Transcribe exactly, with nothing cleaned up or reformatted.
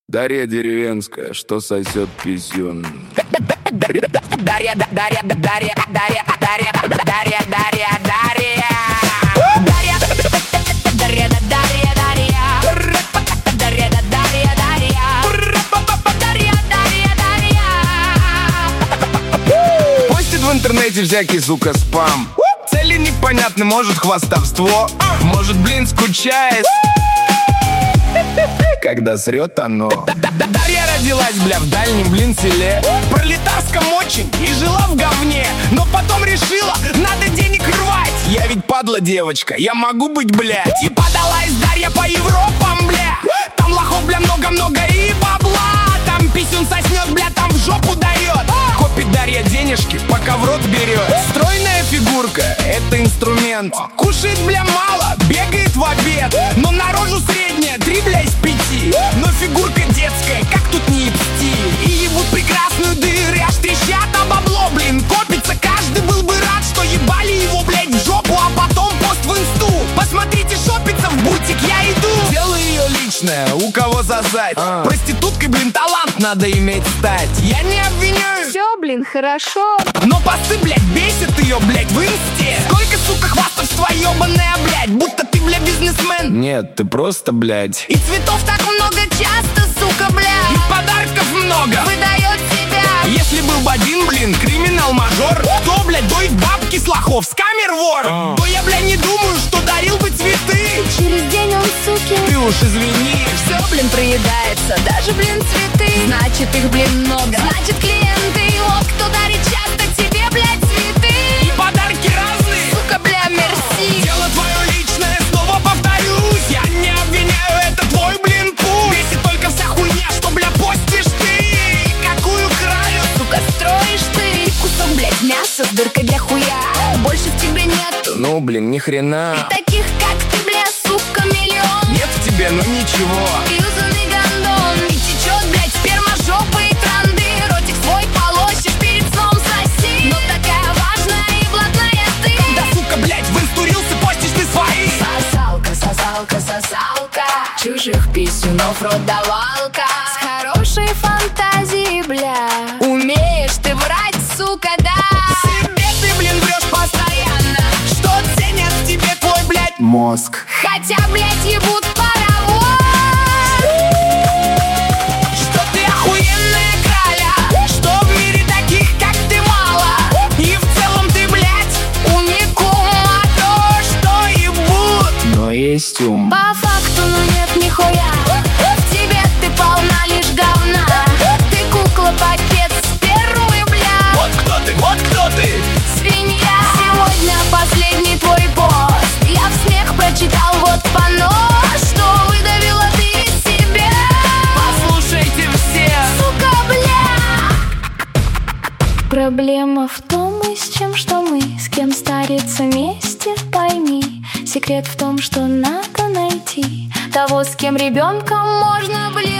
Дарья деревенская, что сосет писюн. Дарья, Дарья, Дарья, Дарья, Дарья, Дарья, Дарья, Дарья, Дарья. Дарья, Дарья, Дарья, Дарья. Дарья, Дарья, Дарья. Дарья, Дарья, Дарья. Постит в интернете всякий, сука, спам. Цели непонятны, может хвастовство, может, блин, скучает, когда срет оно. Дарья родилась, бля, в дальнем, блин, селе, пролетарском очень и жила в говне. Но потом решила, надо денег рвать. Я ведь падла девочка, я могу быть, блядь. И подалась Дарья по Европам, бля. Там лохов, бля, много-много и бабла. Там писюн соснет, бля, там в жопу дает. Копит Дарья денежки, пока в рот берет. Стройная фигурка, это инструмент. Кушает, бля, мало, бегает в обед. Но на рожу средняя, три, бля, из пяти. Но фигурка детская, как тут не ебсти. И ебут прекрасную дыры, аж трещат, а бабло, блин, копится. Каждый был бы рад, что ебали его, блядь, в жопу. А потом пост в инсту. Посмотрите, шопится в бутик, я иду. Дело ее личное, у кого сосать. а. Проституткой, блин, талант надо иметь стать. Я не обвиняю. Все, блин, хорошо. Но посты, блядь, бесит ее, блядь, в инсте. Сколько, сука, хвастовства ебаная, блядь. Будто ты, бля, бизнесмен. Нет, ты просто, блядь. И цветов так много часто, сука, бля. И подарков много. Выдает себя. Если был бы один, блин, криминал-мажор, то, блядь, доит бабки с лохов, с камер вор. а. То я, бля, не думаю, что дарил бы цветы. Через день он, суки. Ты уж извини. Все, блин, проедается, даже, блин, цветы. Значит, их, блин, много. Значит, клиенты, вот кто дарит часто тебе, блядь, цветы. И подарки разные. Сука, бля, мерси. Дело твое личное, снова повторюсь. Я не обвиняю, это твой, блин, путь. Бесит только вся хуйня, что, бля, постишь ты. Какую краю, Сука, строишь ты. Кусок, блядь, мяса с дыркой для хуя. Больше в тебе нет. Ну, блин, ни хрена. Таких, как ты, бля, сука, миллион. Нет в тебе, ну ничего. Юзанный гондон. И течет, блядь, сперма, жопы и транды. Ротик свой полощешь, перед сном соси. Но такая важная и блатная ты. Да, сука, блядь, в инстурился, постишь ты свои. Сосалка, сосалка, сосалка. Чужих писюнов рот-давалка. С хорошей фантазией, бля. Умеешь ты врать, сука, да. Себе ты, блин, врешь постоянно. Что ценят в тебе твой, блядь, мозг. Хотя, блядь, ебут паровоз. Что ты охуенная краля, что в мире таких, как ты, мало. И в целом ты, блядь, Уникум, а то, что ебут, но есть ум. по факту, ну нет нихуя. В тебе ты полна лишь говна. Ты кукла, пакет спермы, бля. Вот кто ты, вот кто ты. Свинья. Сегодня последний твой пост. Я в смех прочитал вот понос. Что выдавила ты из себя. Послушайте все. Сука, бля. Проблема в том, и с чем, что мы, с кем стариться вместе, пойми. Секрет в том, что надо найти того, с кем ребенком можно, блин.